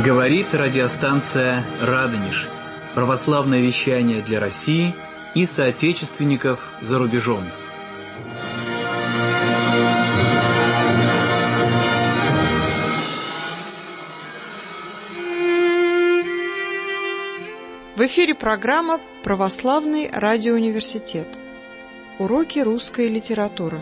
Говорит радиостанция «Радонеж». Православное вещание для России и соотечественников за рубежом. В эфире программа «Православный радиоуниверситет». Уроки русской литературы.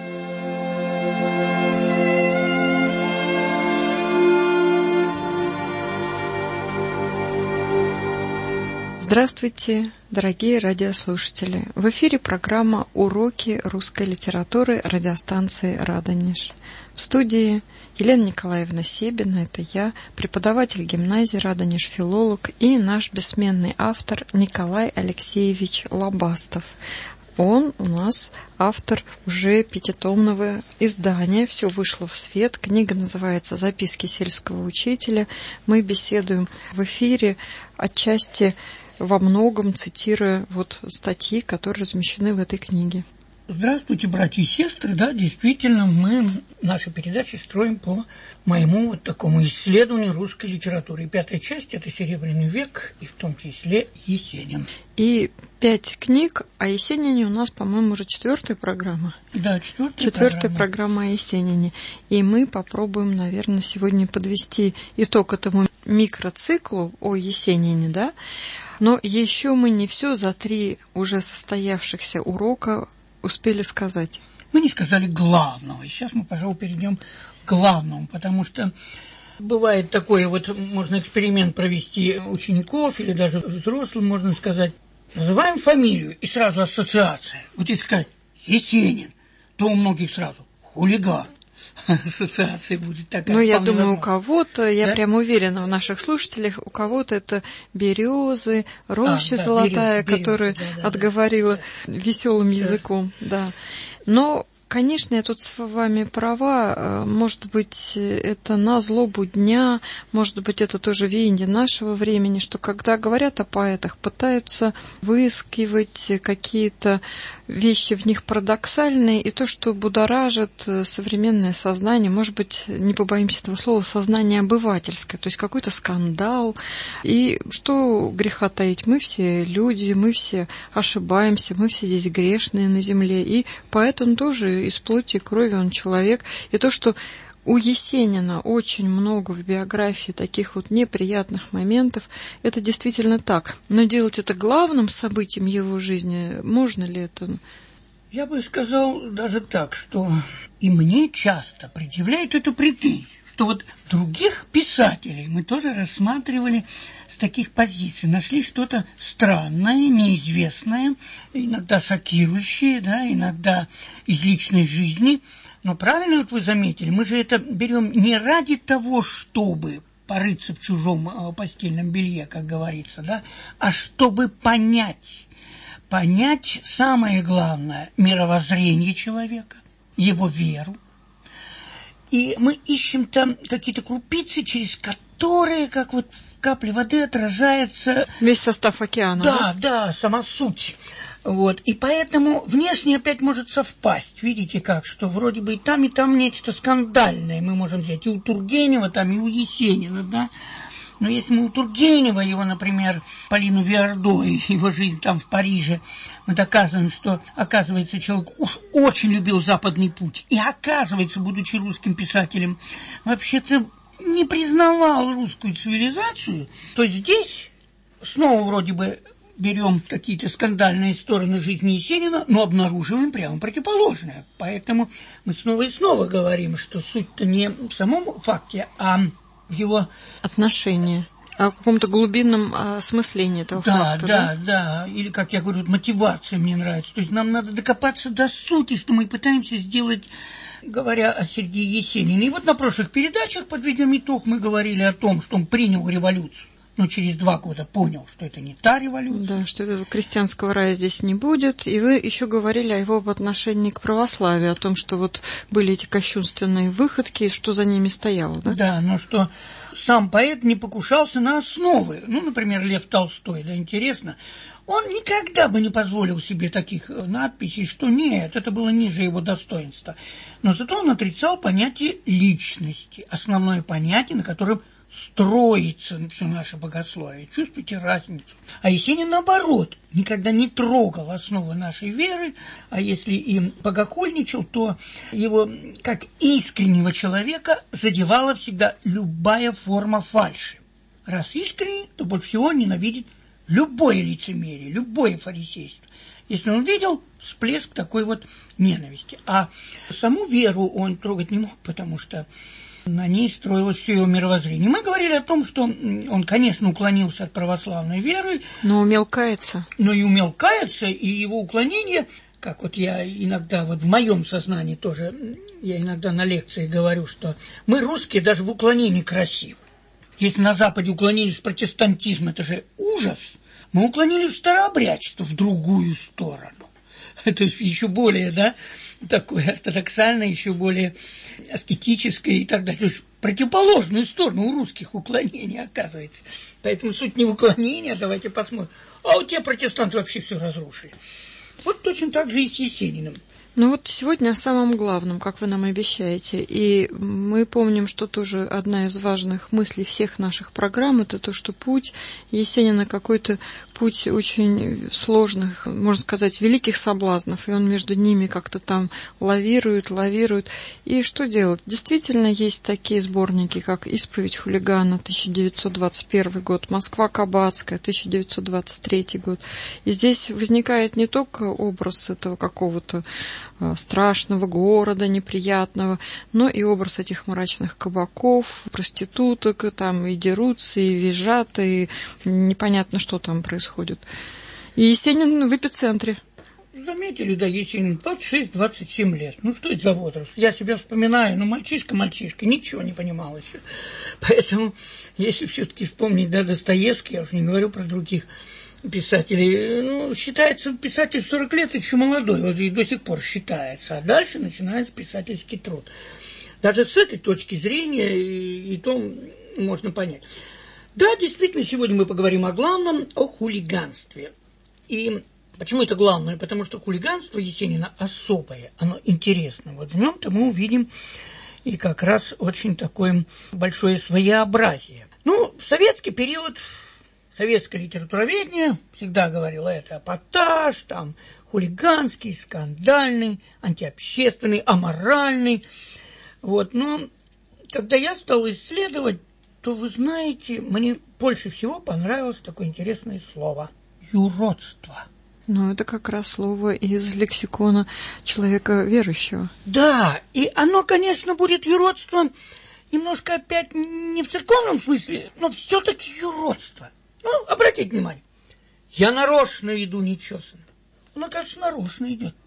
Здравствуйте, дорогие радиослушатели! В эфире программа «Уроки русской литературы» радиостанции «Радонеж». В студии Елена Николаевна Себина, это я, преподаватель гимназии «Радонеж», филолог, и наш бессменный автор Николай Алексеевич Лобастов. Он у нас автор уже 5-томного издания. Все вышло в свет. Книга называется «Записки сельского учителя». Мы беседуем в эфире отчасти во многом цитируя статьи, которые размещены в этой книге. Здравствуйте, братья и сестры. Да, действительно, мы наши передачи строим по моему такому исследованию русской литературы. И 5-я часть – это «Серебряный век», и в том числе Есенин. И 5 книг, а Есенине у нас, по-моему, уже 4-я программа. Да, 4-я программа о Есенине. И мы попробуем, наверное, сегодня подвести итог этому микроциклу о Есенине, да? Но еще мы не все за 3 уже состоявшихся урока успели сказать. Мы не сказали главного. И сейчас мы, пожалуй, перейдем к главному, потому что бывает такое, можно эксперимент провести учеников или даже взрослым, можно сказать, называем фамилию, и сразу ассоциация. Если сказать Есенин, то у многих сразу хулиган. Ассоциация будет такая. Я думаю, у кого-то, я прям уверена в наших слушателях, у кого-то это березы, роща золотая, которая отговорила веселым языком. Да. Но, конечно, я тут с вами права. Может быть, это на злобу дня, может быть, это тоже веяние нашего времени, что когда говорят о поэтах, пытаются выискивать какие-то вещи в них парадоксальные, и то, что будоражит современное сознание, может быть, не побоимся этого слова, сознание обывательское, то есть какой-то скандал. И что греха таить, мы все люди, мы все ошибаемся, мы все здесь грешные на земле, и поэт он тоже из плоти и крови, он человек. И то, что у Есенина очень много в биографии таких неприятных моментов, это действительно так. Но делать это главным событием его жизни, можно ли это? Я бы сказал даже так, что и мне часто предъявляют эту претензию, что других писателей мы тоже рассматривали с таких позиций, нашли что-то странное, неизвестное, иногда шокирующее, иногда из личной жизни. Но правильно вы заметили, мы же это берем не ради того, чтобы порыться в чужом постельном белье, как говорится, а чтобы понять самое главное мировоззрение человека, его веру. И мы ищем там какие-то крупицы, через которые, как капли воды, отражается весь состав океана. Да, сама суть. И поэтому внешне опять может совпасть. Видите как, что вроде бы и там нечто скандальное мы можем взять и у Тургенева, и у Есенина, да. Но если мы у Тургенева, его, например, Полину Виардо и его жизнь там в Париже, мы доказываем, что, оказывается, человек уж очень любил Западный путь. И, оказывается, будучи русским писателем, вообще-то не признавал русскую цивилизацию, то здесь снова вроде бы берем какие-то скандальные стороны жизни Есенина, но обнаруживаем прямо противоположное. Поэтому мы снова и снова говорим, что суть-то не в самом факте, а в его отношении, о каком-то глубинном осмыслении этого факта. Да. Или, как я говорю, мотивация мне нравится. То есть нам надо докопаться до сути, что мы пытаемся сделать, говоря о Сергее Есенине. И на прошлых передачах, подведем итог, мы говорили о том, что он принял революцию. Но через 2 года понял, что это не та революция. Да, что этого крестьянского рая здесь не будет. И вы еще говорили о его отношении к православию, о том, что были эти кощунственные выходки, и что за ними стояло, да? Да, но что сам поэт не покушался на основы. Например, Лев Толстой, интересно. Он никогда бы не позволил себе таких надписей, что нет, это было ниже его достоинства. Но зато он отрицал понятие личности, основное понятие, на котором строится все наше богословие. Чувствуете разницу? А Есенин, наоборот, никогда не трогал основы нашей веры, а если им богохульничал, то его, как искреннего человека, задевала всегда любая форма фальши. Раз искренний, то больше всего ненавидит любое лицемерие, любое фарисейство. Если он видел всплеск такой вот ненависти. А саму веру он трогать не мог, потому что на ней строилось все его мировоззрение. Мы говорили о том, что он, конечно, уклонился от православной веры. Но умел каяться. Но и умел каяться, и его уклонение, как вот я иногда, вот в моем сознании тоже, я иногда на лекции говорю, что мы, русские, даже в уклонении красивы. Если на Западе уклонились в протестантизм, это же ужас. Мы уклонились в старообрядчество, в другую сторону. То есть еще более, да, такое ортодоксальное, еще более аскетическое и так далее. То есть противоположную сторону у русских уклонений, оказывается. Поэтому суть не в уклонении, давайте посмотрим. А у тебя протестанты вообще все разрушили. Вот точно так же и с Есениным. Ну вот сегодня о самом главном, как вы нам обещаете. И мы помним, что тоже одна из важных мыслей всех наших программ – это то, что путь Есенина какой-то путь очень сложных, можно сказать, великих соблазнов. И он между ними как-то там лавирует. И что делать? Действительно, есть такие сборники, как «Исповедь хулигана» 1921 год, «Москва Кабацкая» 1923 год. И здесь возникает не только образ этого какого-то страшного города, неприятного, но и образ этих мрачных кабаков, проституток, там и дерутся, и визжат, и непонятно, что там происходит. И Есенин в эпицентре. Заметили, да, Есенин 26-27 лет. Ну, что это за возраст? Я себя вспоминаю, мальчишка, ничего не понимал еще. Поэтому, если все-таки вспомнить, да, Достоевский, я уже не говорю про других писателей, ну, считается писатель в 40 лет еще молодой, вот и до сих пор считается, а дальше начинается писательский труд. Даже с этой точки зрения и то можно понять. Да, действительно, сегодня мы поговорим о главном, о хулиганстве. И почему это главное? Потому что хулиганство Есенина особое, оно интересно. Вот в нем-то мы увидим и как раз очень такое большое своеобразие. Ну, в советский период советское литературоведение всегда говорило, это эпатаж, там, хулиганский, скандальный, антиобщественный, аморальный. Вот, но когда я стал исследовать, то, вы знаете, мне больше всего понравилось такое интересное слово – юродство. Ну, это как раз слово из лексикона человека верующего. Да, и оно, конечно, будет юродством немножко опять не в церковном смысле, но все-таки юродство. Ну, обратите внимание, я нарочно иду нечесанно. Оно, кажется, нарочно идет.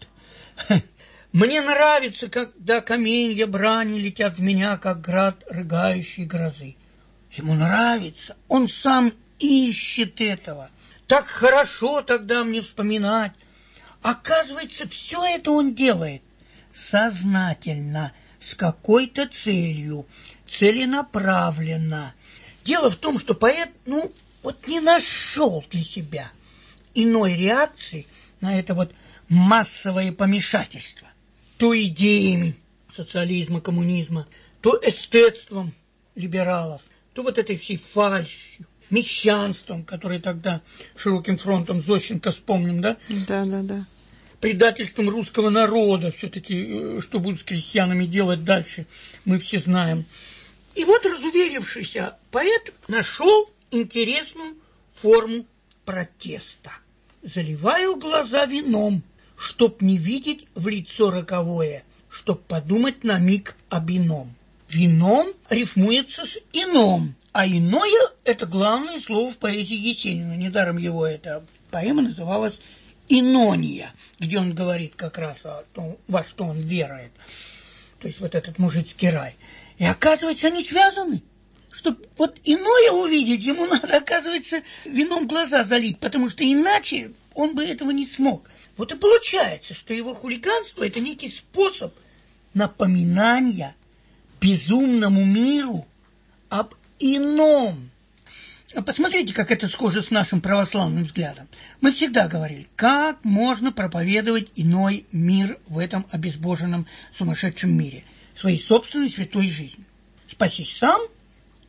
Мне нравится, когда каменья брани летят в меня, как град рыгающей грозы. Ему нравится, он сам ищет этого. Так хорошо тогда мне вспоминать. Оказывается, все это он делает сознательно, с какой-то целью, целенаправленно. Дело в том, что поэт, вот не нашел для себя иной реакции на это вот массовое помешательство. То идеями социализма, коммунизма, то эстетством либералов, то вот этой всей фальшью, мещанством, которое тогда широким фронтом Зощенко вспомним, да? Да. Предательством русского народа, все-таки, что будут с крестьянами делать дальше, мы все знаем. И вот разуверившийся поэт нашел интересную форму протеста. Заливаю глаза вином, чтоб не видеть в лицо роковое, чтоб подумать на миг об ином. Вином рифмуется с ином, а иное – это главное слово в поэзии Есенина. Недаром его эта поэма называлась «Инония», где он говорит как раз о том, во что он верует. То есть вот этот мужицкий рай. И оказывается, они связаны. Чтобы вот иное увидеть, ему надо, оказывается, вином глаза залить, потому что иначе он бы этого не смог. Вот и получается, что его хулиганство – это некий способ напоминания безумному миру об ином. Посмотрите, как это схоже с нашим православным взглядом. Мы всегда говорили, как можно проповедовать иной мир в этом обезбоженном сумасшедшем мире, своей собственной святой жизнью. Спасись сам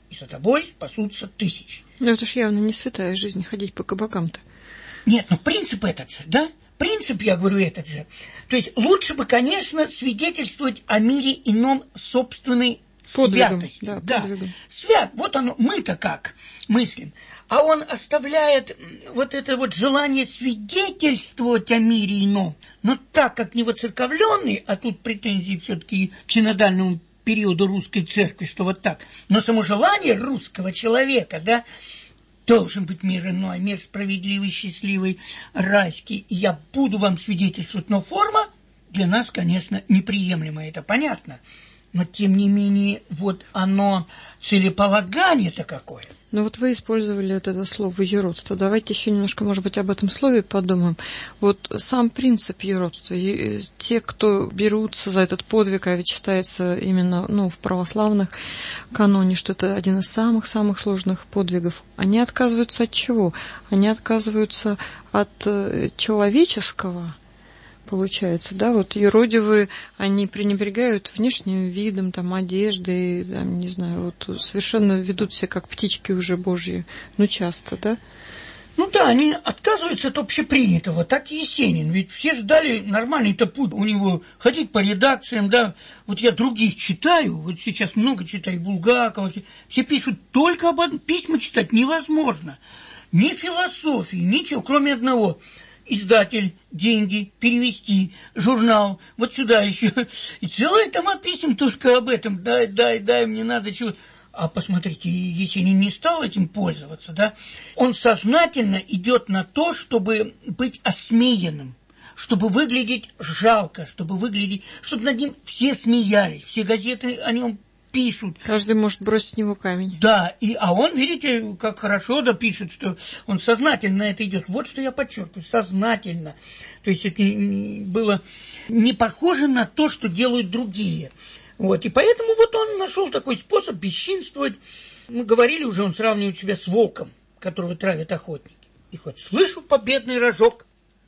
и за тобой спасутся тысячи. Ну, это ж явно не святая жизнь, ходить по кабакам-то. Нет, ну принцип этот же, да? Принцип, я говорю, этот же. То есть лучше бы, конечно, свидетельствовать о мире ином собственной подвигом, святостью. да, подвигом. Свят, вот оно, мы-то как мыслим. А он оставляет вот это вот желание свидетельствовать о мире ином. Но так как не воцерковленный, а тут претензии все-таки к синодальному периоду русской церкви, что вот так. Но само желание русского человека, да, должен быть мир иной, мир справедливый, счастливый, райский. И я буду вам свидетельствовать, но форма для нас, конечно, неприемлемая, это понятно. Но, тем не менее, вот оно, целеполагание-то какое. Ну вот вы использовали это слово «юродство». Давайте еще немножко, может быть, об этом слове подумаем. Вот сам принцип юродства. Те, кто берутся за этот подвиг, а ведь считается именно в православных каноне, что это один из самых-самых сложных подвигов, они отказываются от чего? Они отказываются от человеческого, получается, да, вот юродивые, они пренебрегают внешним видом, там, одеждой, там, не знаю, вот совершенно ведут себя как птички уже божьи, часто, да? Ну да, они отказываются от общепринятого, так и Есенин, ведь все ждали нормальный-то путь у него, ходить по редакциям, да, вот я других читаю, вот сейчас много читаю, Булгакова, все пишут только об одном, письма читать невозможно, ни философии, ничего, кроме одного. Издатель, деньги, перевести, журнал, вот сюда еще. И целые тома писем только об этом. Дай, мне надо чего. А посмотрите, Есенин не стал этим пользоваться, да? Он сознательно идет на то, чтобы быть осмеянным, чтобы выглядеть жалко, чтобы над ним все смеялись, все газеты о нем пишут. Каждый может бросить в него камень. Да, а он, видите, как хорошо пишет, что он сознательно это идет. Вот что я подчеркиваю, сознательно. То есть это было не похоже на то, что делают другие. Вот, и поэтому вот он нашел такой способ бесчинствовать. Мы говорили уже, он сравнивает себя с волком, которого травят охотники. И хоть слышу победный рожок,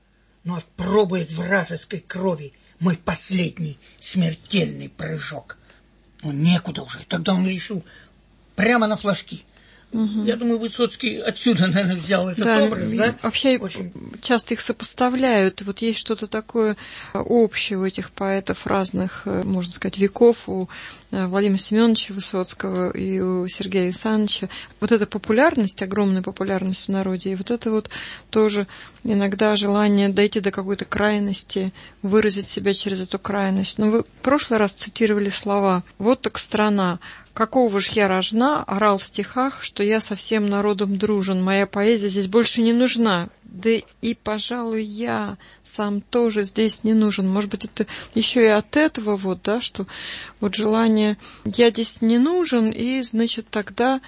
но отпробует вражеской крови мой последний смертельный прыжок. Ну, некуда уже. Тогда он решил прямо на флажки. Угу. Я думаю, Высоцкий отсюда, наверное, взял этот образ, да? Вообще часто их сопоставляют. Вот есть что-то такое общее у этих поэтов разных, можно сказать, веков, у Владимира Семеновича Высоцкого и у Сергея Александровича. Вот эта популярность, огромная популярность в народе, и вот это вот тоже иногда желание дойти до какой-то крайности, выразить себя через эту крайность. Но вы в прошлый раз цитировали слова «Вот так страна». Какого ж я рожна, орал в стихах, что я со всем народом дружен, моя поэзия здесь больше не нужна. Да и, пожалуй, я сам тоже здесь не нужен. Может быть, это еще и от этого вот, да, что вот желание «я здесь не нужен», и, значит, тогда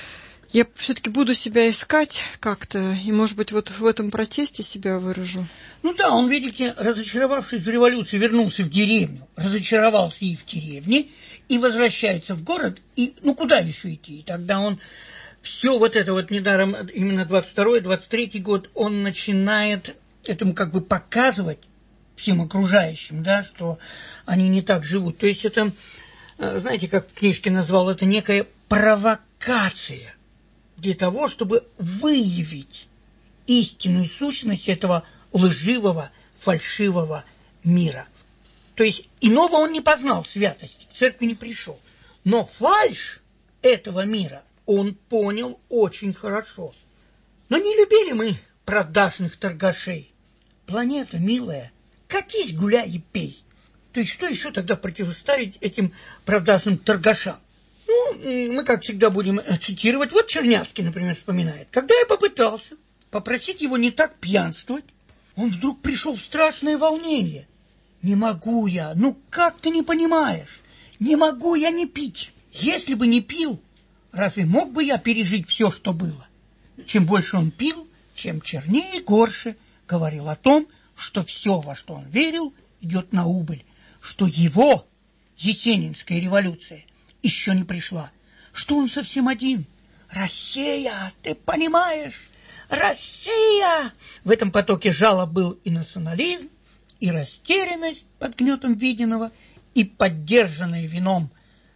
я все-таки буду себя искать как-то, и, может быть, вот в этом протесте себя выражу. Ну да, он, видите, разочаровавшись в революции, вернулся в деревню, разочаровался и в деревне, и возвращается в город, и, куда еще идти? И тогда он все вот это вот недаром, именно 22-й, 23-й год, он начинает этому как бы показывать всем окружающим, да, что они не так живут. То есть это, знаете, как в книжке назвал, это некая провокация для того, чтобы выявить истинную сущность этого лживого, фальшивого мира. То есть иного он не познал святости, к церкви не пришел. Но фальшь этого мира он понял очень хорошо. Но не любили мы продажных торгашей. Планета, милая, катись, гуляй и пей. То есть что еще тогда противоставить этим продажным торгашам? Мы, как всегда, будем цитировать. Вот Чернявский, например, вспоминает. Когда я попытался попросить его не так пьянствовать, он вдруг пришел в страшное волнение. Не могу я, как ты не понимаешь? Не могу я не пить. Если бы не пил, разве мог бы я пережить все, что было? Чем больше он пил, чем чернее и горше, говорил о том, что все, во что он верил, идет на убыль, что его Есенинская революция еще не пришла, что он совсем один. Россия, ты понимаешь? Россия! В этом потоке жалоб был и национализм, и растерянность под гнетом виденного, и поддержанное вином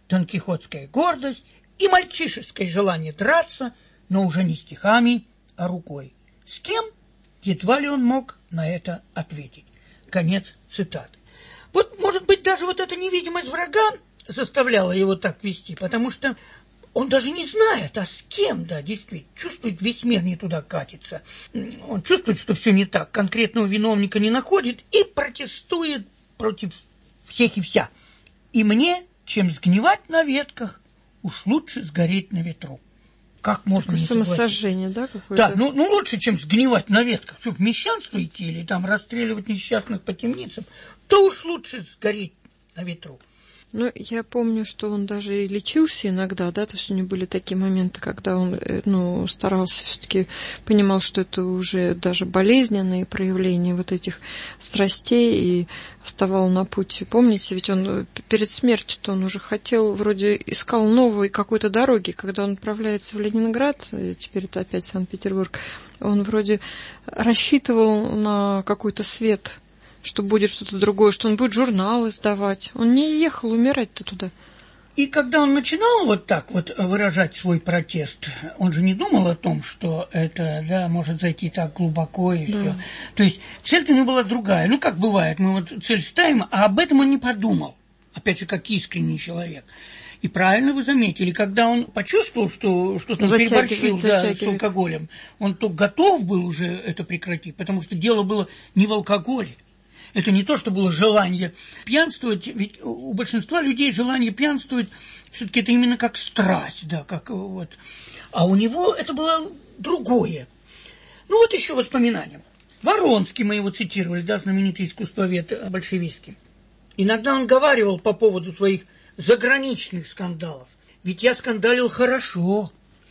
донкихотская гордость и мальчишеское желание драться, но уже не стихами, а рукой. С кем? Едва ли он мог на это ответить. Конец цитаты. Вот, может быть, даже вот эта невидимость врага заставляла его так вести, потому что он даже не знает, а с кем, да, действительно, чувствует, весь мир не туда катится. Он чувствует, что все не так, конкретного виновника не находит и протестует против всех и вся. И мне, чем сгнивать на ветках, уж лучше сгореть на ветру. Как можно не согласиться? Самосожжение, да, какое-то? Да, ну лучше, чем сгнивать на ветках. Что, в мещанство идти или там расстреливать несчастных по темницам, то уж лучше сгореть на ветру. Ну, я помню, что он даже и лечился иногда, да, то есть у него были такие моменты, когда он, старался все-таки, понимал, что это уже даже болезненные проявления вот этих страстей, и вставал на путь. Помните, ведь он перед смертью-то он уже хотел, вроде искал новой какой-то дороги, когда он отправляется в Ленинград, теперь это опять Санкт-Петербург, он вроде рассчитывал на какой-то свет, что будет что-то другое, что он будет журналы сдавать. Он не ехал умирать-то туда. И когда он начинал вот так вот выражать свой протест, он же не думал о том, что это, да, может зайти так глубоко и да. Все. То есть цель-то у него была другая. Ну, как бывает, мы вот цель ставим, а об этом он не подумал. Опять же, как искренний человек. И правильно вы заметили, когда он почувствовал, что что-то переборщил с алкоголем, он то готов был уже это прекратить, потому что дело было не в алкоголе. Это не то, что было желание пьянствовать, ведь у большинства людей желание пьянствовать все-таки это именно как страсть, да, как вот. А у него это было другое. Ну вот еще воспоминания. Воронский, мы его цитировали, да, знаменитый искусствовед большевистский. Иногда он говаривал по поводу своих заграничных скандалов. Ведь я скандалил хорошо.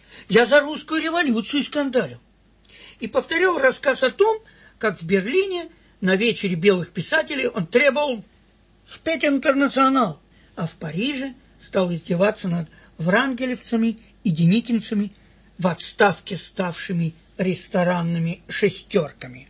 Я за русскую революцию скандалил. И повторял рассказ о том, как в Берлине на вечере белых писателей он требовал спеть «Интернационал», а в Париже стал издеваться над врангелевцами и деникинцами, в отставке ставшими ресторанными шестерками.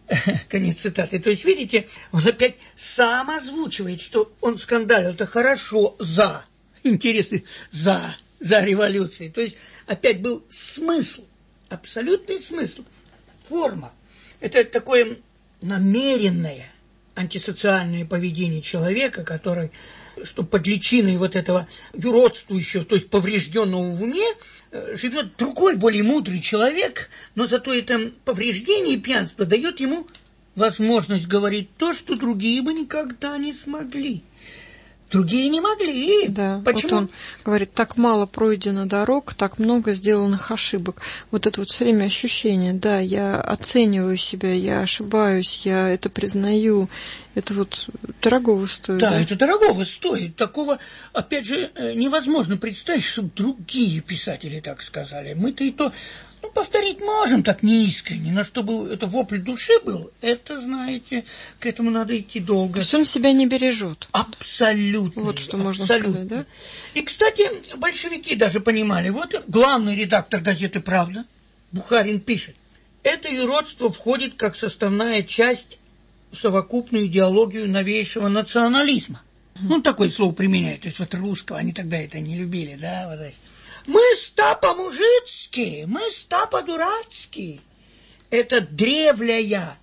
Конец цитаты. То есть, видите, он опять сам озвучивает, что он скандалил. Это хорошо за интересы, за революцию. То есть, опять был смысл, абсолютный смысл, форма. Это такое намеренное антисоциальное поведение человека, который, что под личиной вот этого юродствующего, то есть поврежденного в уме, живет другой, более мудрый человек, но зато это повреждение и пьянство дает ему возможность говорить то, что другие бы никогда не смогли. Другие не могли. Да, почему? Вот он говорит, так мало пройдено дорог, так много сделанных ошибок. Вот это вот все время ощущение, да, я оцениваю себя, я ошибаюсь, я это признаю. Это вот дорогого стоит. Да, это дорогого стоит. Такого, опять же, невозможно представить, чтобы другие писатели так сказали. Мы-то и то... повторить можем так неискренне, но чтобы это вопль души был, это, знаете, к этому надо идти долго. То есть он себя не бережет. Абсолютно. Вот что можно сказать, да? И, кстати, большевики даже понимали, вот главный редактор газеты «Правда» Бухарин пишет, это юродство входит как составная часть в совокупную идеологию новейшего национализма. Ну, такое слово применяют, то есть вот русского, они тогда это не любили, да, вот это. Мы ста по-мужицки, мы ста по-дурацки. Это древняя,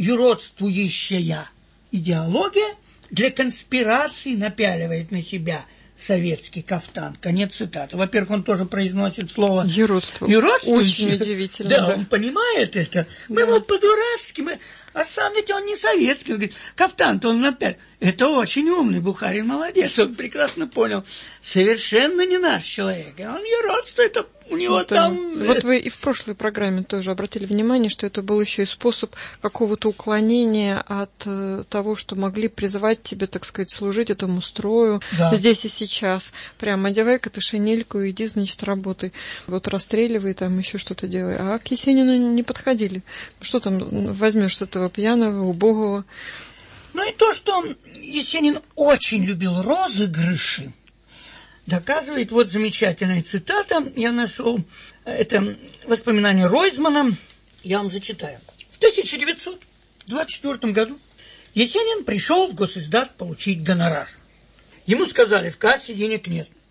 юродствующая идеология для конспирации напяливает на себя советский кафтан. Конец цитаты. Во-первых, он тоже произносит слово юродство. Очень удивительно. Да, он понимает это. Мы, мол, по-дурацки, мы... А сам ведь он не советский. Он говорит, кафтан-то он напялил. Это очень умный, Бухарин молодец. Он прекрасно понял. Совершенно не наш человек. А он юродство, это у него вот там... Вот вы и в прошлой программе тоже обратили внимание, что это был еще и способ какого-то уклонения от того, что могли призывать тебя, так сказать, служить этому строю. Да. Здесь и сейчас. Прям одевай-ка ты шинельку и иди, значит, работай. Вот расстреливай, там еще что-то делай. А к Есенину не подходили. Что там возьмешь с этого пьяного, убогого? Ну и то, что Есенин очень любил розыгрыши, доказывает вот замечательная цитата. Я нашел это воспоминание Ройзмана. Я вам зачитаю. В 1924 году Есенин пришел в госиздат получить гонорар. Ему сказали, в кассе денег нет.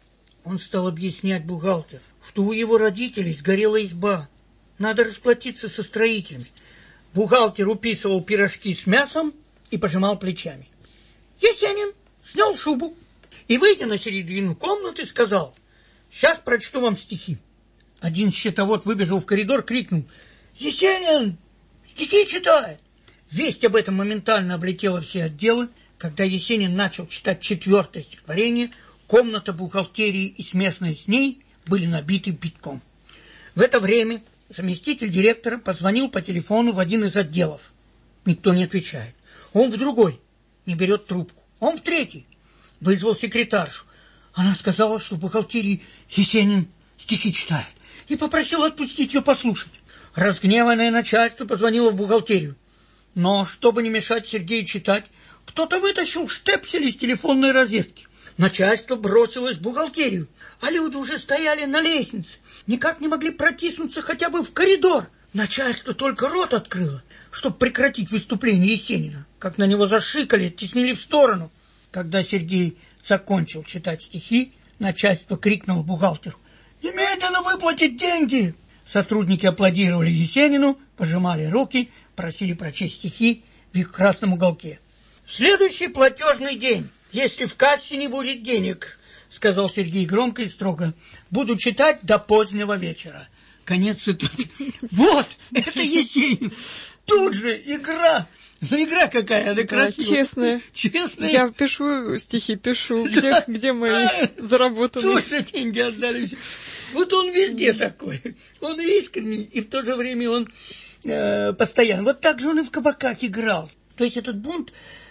Он стал объяснять бухгалтеру, что у его родителей сгорела изба. Надо расплатиться со строителями. Бухгалтер уписывал пирожки с мясом и пожимал плечами. Есенин снял шубу и, выйдя на середину комнаты, сказал: «Сейчас прочту вам стихи». Один счетовод выбежал в коридор, крикнул: «Есенин стихи читает!» Весть об этом моментально облетела все отделы. Когда Есенин начал читать 4-е стихотворение, комната бухгалтерии и смежная с ней были набиты битком. В это время заместитель директора позвонил по телефону в один из отделов. Никто не отвечает. Он в другой, не берет трубку. Он в третий. Вызвал секретаршу. Она сказала, что в бухгалтерии Есенин стихи читает, и попросила отпустить ее послушать. Разгневанное начальство позвонило в бухгалтерию. Но, чтобы не мешать Сергею читать, кто-то вытащил штепсель из телефонной розетки. Начальство бросилось в бухгалтерию, а люди уже стояли на лестнице, никак не могли протиснуться хотя бы в коридор. Начальство только рот открыло, чтобы прекратить выступление Есенина, как на него зашикали, оттеснили в сторону. Когда Сергей закончил читать стихи, начальство крикнуло бухгалтеру: «Немедленно выплатить деньги!» Сотрудники аплодировали Есенину, пожимали руки, просили прочесть стихи в их красном уголке. «В следующий платежный день, если в кассе не будет денег, — сказал Сергей громко и строго, — буду читать до позднего вечера». Конец цитаты. Вот, это Есенин. Тут же игра. Ну, игра какая, она красивая. Честная. Честная. Я пишу стихи, пишу. Где мои заработанные? Тоже деньги отдали. Вот он везде такой. Он искренний, и в то же время он постоянно. Вот так же он и в кабаках играл. То есть этот бунт...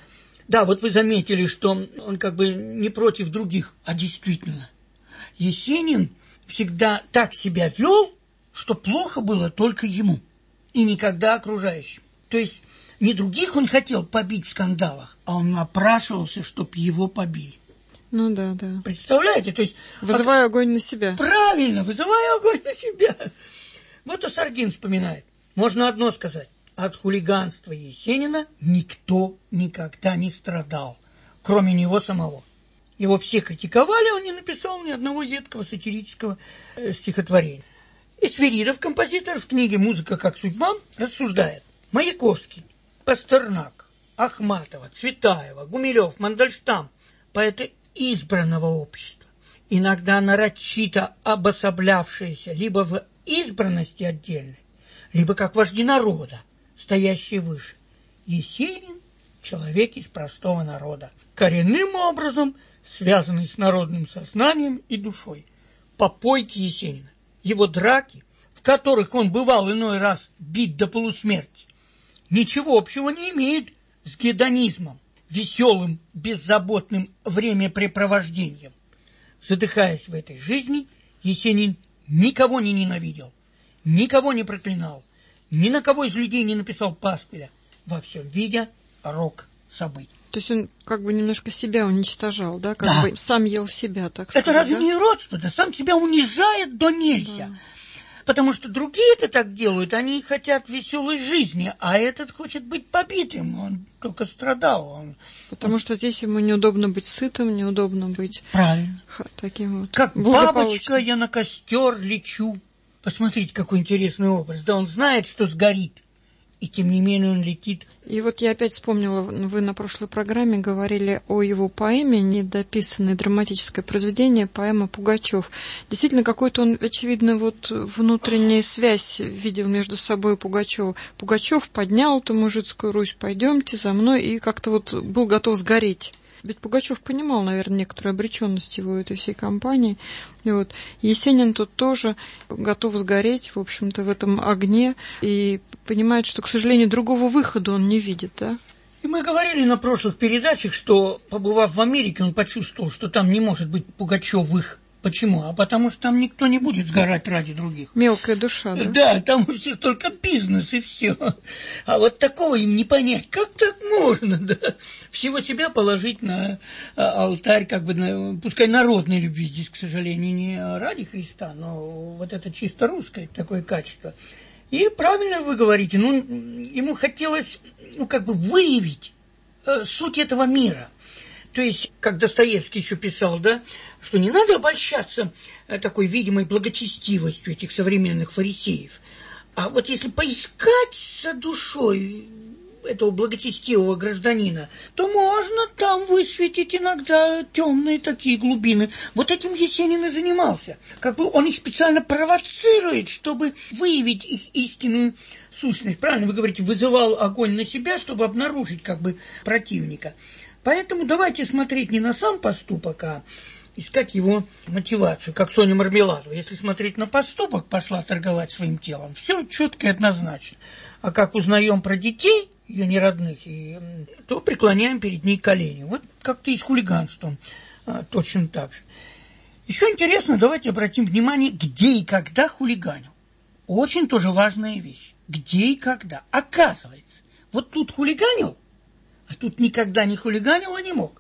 Да, вот вы заметили, что он как бы не против других, а действительно. Есенин всегда так себя вел, что плохо было только ему и никогда окружающим. То есть не других он хотел побить в скандалах, а он напрашивался, чтоб его побили. Ну да, да. Представляете? То есть, вызывая огонь на себя. Правильно, вызывая огонь на себя. Вот Осаргин вспоминает. Можно одно сказать. От хулиганства Есенина никто никогда не страдал, кроме него самого. Его все критиковали, он не написал ни одного едкого сатирического стихотворения. И Свиридов, композитор, в книге «Музыка как судьба» рассуждает. Маяковский, Пастернак, Ахматова, Цветаева, Гумилев, Мандельштам – поэты избранного общества, иногда нарочито обособлявшиеся либо в избранности отдельной, либо как вожди народа, стоящие выше. Есенин – человек из простого народа, коренным образом связанный с народным сознанием и душой. Попойки Есенина, его драки, в которых он бывал иной раз бит до полусмерти, ничего общего не имеют с гедонизмом, веселым, беззаботным времяпрепровождением. Задыхаясь в этой жизни, Есенин никого не ненавидел, никого не проклинал, ни на кого из людей не написал пасквиля, во всем видя рок событий. То есть он как бы немножко себя уничтожал, да? Как бы сам ел себя, так сказать. Это разве да? не уродство? Да сам себя унижает до нельзя. Да. Потому что другие-то так делают, они хотят веселой жизни, а этот хочет быть побитым, он только страдал. Потому что здесь ему неудобно быть сытым, неудобно быть... Правильно. Таким вот. Как бабочка я на костер лечу. Посмотрите, какой интересный образ. Да, он знает, что сгорит, и тем не менее он летит. И вот я опять вспомнила, вы на прошлой программе говорили о его поэме, недописанное драматическое произведение, поэма «Пугачев». Действительно, какой-то он, очевидно, вот внутренняя связь видел между собой Пугачева. Пугачев поднял эту мужицкую Русь, пойдемте за мной, и как-то вот был готов сгореть. Ведь Пугачев понимал, наверное, некоторую обреченность его этой всей кампании. И вот Есенин тут тоже готов сгореть, в общем-то, в этом огне, и понимает, что, к сожалению, другого выхода он не видит, да? И мы говорили на прошлых передачах, что, побывав в Америке, он почувствовал, что там не может быть Пугачевых. Почему? А потому что там никто не будет сгорать ради других. Мелкая душа, да? Да, там у всех только бизнес и все. А вот такого им не понять. Как так можно, да? Всего себя положить на алтарь, как бы, пускай народной любви здесь, к сожалению, не ради Христа, но вот это чисто русское такое качество. И правильно вы говорите, ему хотелось, как бы выявить суть этого мира. То есть, как Достоевский еще писал, да, что не надо обольщаться такой видимой благочестивостью этих современных фарисеев. А вот если поискать за душой этого благочестивого гражданина, то можно там высветить иногда темные такие глубины. Вот этим Есенин и занимался. Как бы он их специально провоцирует, чтобы выявить их истинную сущность. Правильно вы говорите, вызывал огонь на себя, чтобы обнаружить как бы противника. Поэтому давайте смотреть не на сам поступок, а искать его мотивацию, как Соня Мармеладова. Если смотреть на поступок, пошла торговать своим телом, все четко и однозначно. А как узнаем про детей, ее неродных, то преклоняем перед ней колени. Вот как-то и с хулиганством точно так же. Еще интересно, давайте обратим внимание, где и когда хулиганил. Очень тоже важная вещь. Где и когда. Оказывается, вот тут хулиганил, а тут никогда не хулиганил и не мог.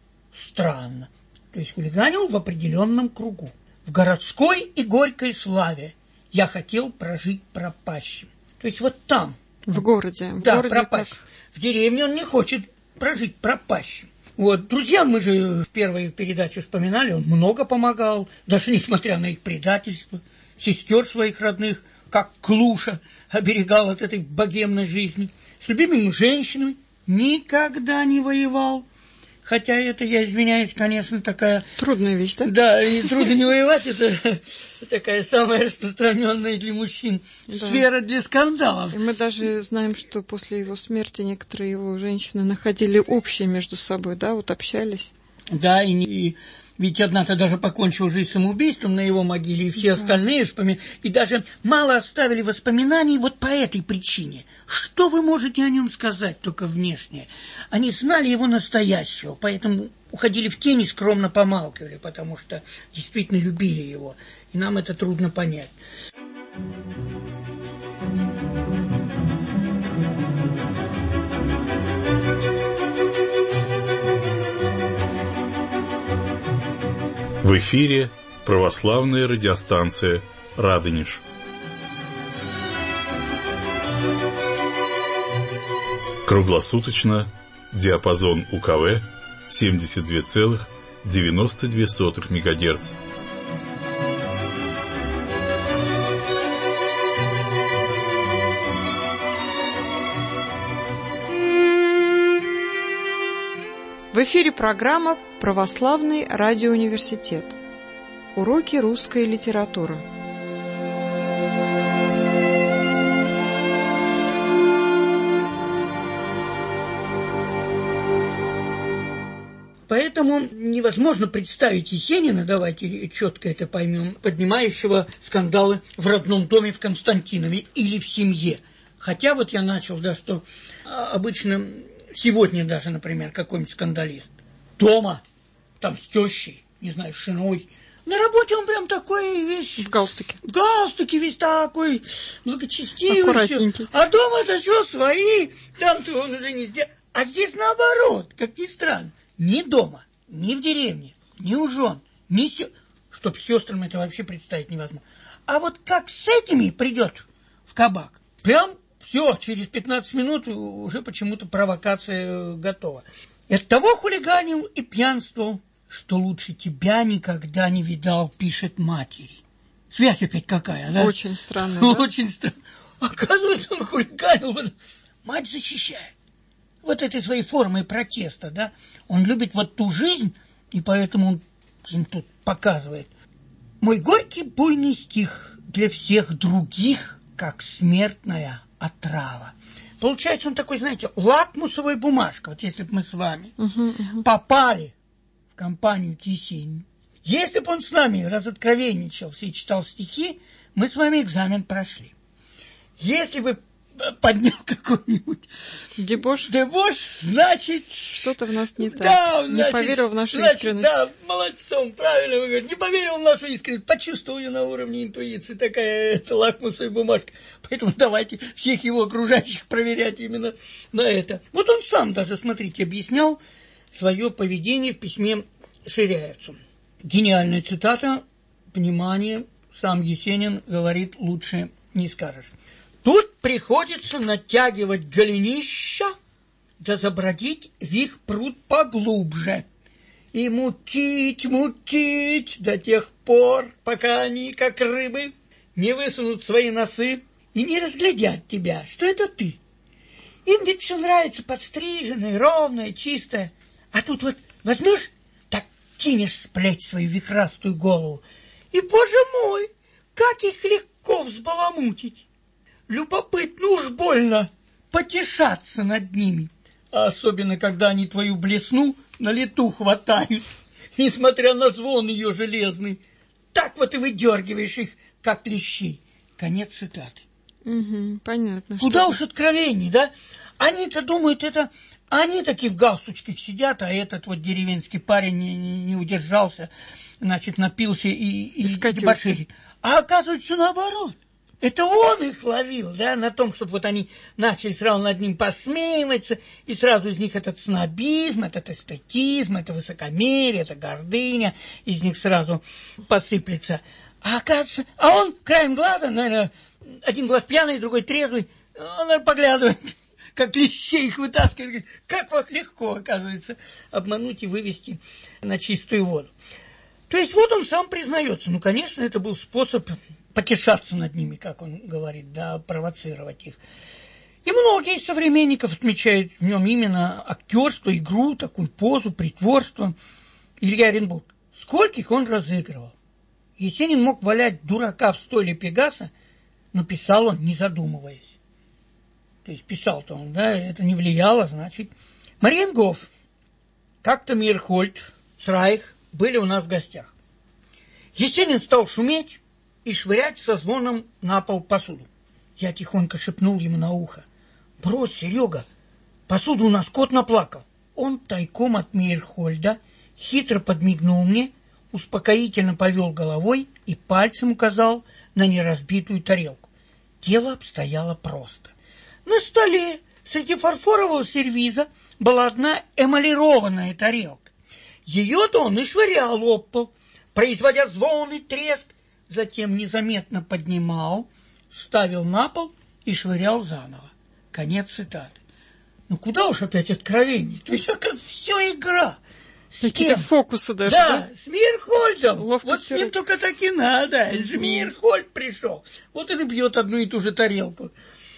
Странно. То есть хулиганил в определенном кругу. В городской и горькой славе я хотел прожить пропащим. То есть вот там. В городе. Да, пропащим. В деревне он не хочет прожить пропащим. Вот, друзья, мы же в первой передаче вспоминали, он много помогал, даже несмотря на их предательство, сестер своих родных, как Клуша, оберегал от этой богемной жизни. С любимыми женщинами никогда не воевал. Хотя это, я извиняюсь, конечно, такая... Трудная вещь, да? Да, и трудно не воевать, это такая самая распространенная для мужчин сфера для скандалов. И мы даже знаем, что после его смерти некоторые его женщины находили общее между собой, да, вот общались. Да, и ведь одна-то даже покончила жизнь самоубийством на его могиле, и все остальные вспоминали. И даже мало оставили воспоминаний вот по этой причине. Что вы можете о нем сказать, только внешне? Они знали его настоящего, поэтому уходили в тень и скромно помалкивали, потому что действительно любили его. И нам это трудно понять. В эфире православная радиостанция «Радонеж». Круглосуточно диапазон УКВ 72,92 МГц. В эфире программа «Православный радиоуниверситет». Уроки русской литературы. Поэтому невозможно представить Есенина, давайте четко это поймем, поднимающего скандалы в родном доме в Константинове или в семье. Хотя вот я начал, да, что обычно сегодня даже, например, какой-нибудь скандалист дома, там с тещей, не знаю, с женой, на работе он прям такой весь... В галстуке. В галстуке весь такой благочестивый. Аккуратненький. А дома-то все свои, там-то он уже не сделал. А здесь наоборот, как ни странно. Ни дома, ни в деревне, ни у жен, ни чтоб сестрам это вообще представить невозможно. А вот как с этими придет в кабак, прям все, через 15 минут уже почему-то провокация готова. И оттого хулиганил и пьянствовал, что лучше тебя никогда не видал, пишет матери. Связь опять какая, да? Очень странная, да? Очень странная. Оказывается, он хулиганил, мать защищает. Вот этой своей формой протеста, да, он любит вот ту жизнь, и поэтому он им тут показывает. Мой горький буйный стих для всех других, как смертная отрава. Получается, он такой, знаете, лакмусовая бумажка. Вот если бы мы с вами попали в компанию к Есенину, если бы он с нами разоткровенничался и читал стихи, мы с вами экзамен прошли. Если бы поднял какой-нибудь дебош, значит... Что-то в нас не так. Да, не поверил в нашу искренность. Да, молодцом, правильно вы говорите. Не поверил в нашу искренность, почувствовал ее на уровне интуиции. Такая лакмусовая бумажка. Поэтому давайте всех его окружающих проверять именно на это. Вот он сам даже, смотрите, объяснял свое поведение в письме Ширяевцу. Гениальная цитата. Внимание, сам Есенин говорит, лучше не скажешь. Тут приходится натягивать голенища, да забродить в их пруд поглубже. и мутить, мутить до тех пор, пока они, как рыбы, не высунут свои носы и не разглядят тебя, что это ты. Им ведь все нравится подстриженное, ровное, чистое. А тут вот возьмешь, так кинешь с плеч свою вихрастую голову, и, боже мой, как их легко взбаламутить. Любопытно уж больно потешаться над ними. А особенно, когда они твою блесну на лету хватают, несмотря на звон ее железный. Так вот и выдергиваешь их, как клещи. Конец цитаты. Понятно. Куда уж откровений, да? Они-то думают, это... Они такие в галстучках сидят, а этот вот деревенский парень не удержался, значит, напился и дебоширит. А оказывается, все наоборот. Это он их ловил, да, на том, чтобы вот они начали сразу над ним посмеиваться, и сразу из них этот снобизм, этот эстетизм, это высокомерие, это гордыня, из них сразу посыплется. А оказывается, а он краем глаза, наверное, один глаз пьяный, другой трезвый, он, наверное, поглядывает, как клещей их вытаскивает, как вас легко, оказывается, обмануть и вывести на чистую воду. То есть вот он сам признается, ну, конечно, это был способ потешаться над ними, как он говорит, да, провоцировать их. И многие из современников отмечают в нем именно актерство, игру, такую позу, притворство. Илья Оренбург, скольких он разыгрывал. Есенин мог валять дурака в стойле Пегаса, но писал он, не задумываясь. То есть писал-то он, да, это не влияло, значит. Мариенгоф, как-то Мейерхольд с Райх были у нас в гостях. Есенин стал шуметь и швырять со звоном на пол посуду. Я тихонько шепнул ему на ухо: «Брось, Серега, посуду у нас кот наплакал». Он тайком от Мейерхольда хитро подмигнул мне, успокоительно повел головой и пальцем указал на неразбитую тарелку. Дело обстояло просто. На столе среди фарфорового сервиза была одна эмалированная тарелка. Ее-то он и швырял об пол, производя звон и треск, затем незаметно поднимал, ставил на пол и швырял заново. Конец цитаты. Ну куда уж опять откровений? То есть это все игра. Какие-то фокусы даже, да? С Мейерхольдом. Ловко вот с ним только так и надо. Это же Мейерхольд пришел. Вот он и бьет одну и ту же тарелку.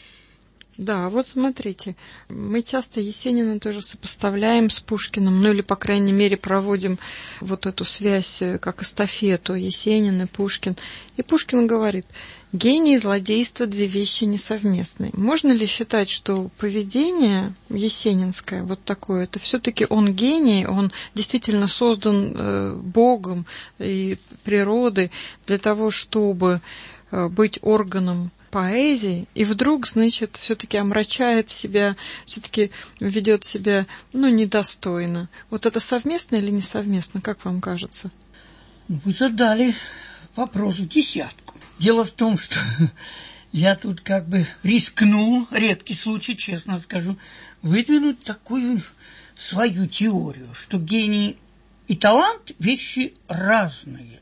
Да, вот смотрите, мы часто Есенина тоже сопоставляем с Пушкиным, ну или, по крайней мере, проводим вот эту связь, как эстафету, Есенин и Пушкин. И Пушкин говорит: гений и злодейство — две вещи несовместные. Можно ли считать, что поведение есенинское, вот такое, это все-таки он гений, он действительно создан Богом и природой для того, чтобы быть органом поэзии, и вдруг, значит, все-таки омрачает себя, все-таки ведет себя, ну, недостойно. Вот это совместно или несовместно, как вам кажется? Вы задали вопрос в десятку. Дело в том, что я тут как бы рискнул, редкий случай, честно скажу, выдвинуть такую свою теорию, что гений и талант – вещи разные.